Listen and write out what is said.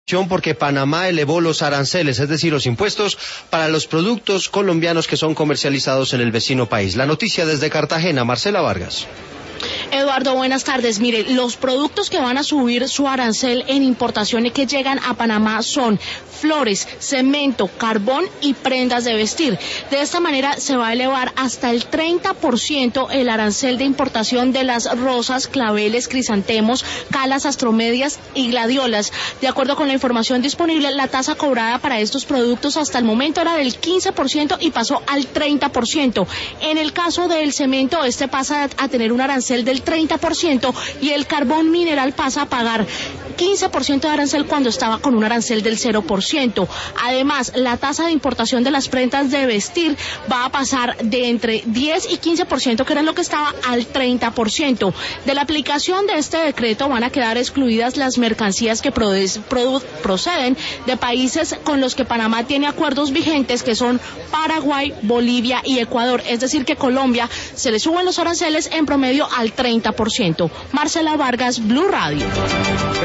porque Panamá elevó los aranceles, es decir, los impuestos para los productos colombianos que son comercializados en el vecino país. La noticia desde Cartagena, Marcela Vargas. Eduardo, buenas tardes. Mire, los productos que van a subir su arancel en importaciones que llegan a Panamá son flores, cemento, carbón y prendas de vestir. De esta manera se va a elevar hasta el 30% el arancel de importación de las rosas, claveles, crisantemos, calas, astromedias y gladiolas. De acuerdo con la información disponible, la tasa cobrada para estos productos hasta el momento era del 15% y pasó al 30%. En el caso del cemento, este pasa a tener un arancel del 30% y el carbón mineral pasa a pagar 15% de arancel cuando estaba con un arancel del 0%. Además, la tasa de importación de las prendas de vestir va a pasar de entre 10 y 15%, que era lo que estaba, al 30%. De la aplicación de este decreto van a quedar excluidas las mercancías que proceden de países con los que Panamá tiene acuerdos vigentes, que son Paraguay, Bolivia y Ecuador. Es decir, que Colombia se le suben los aranceles en promedio al 30%. Marcela Vargas, Blue Radio.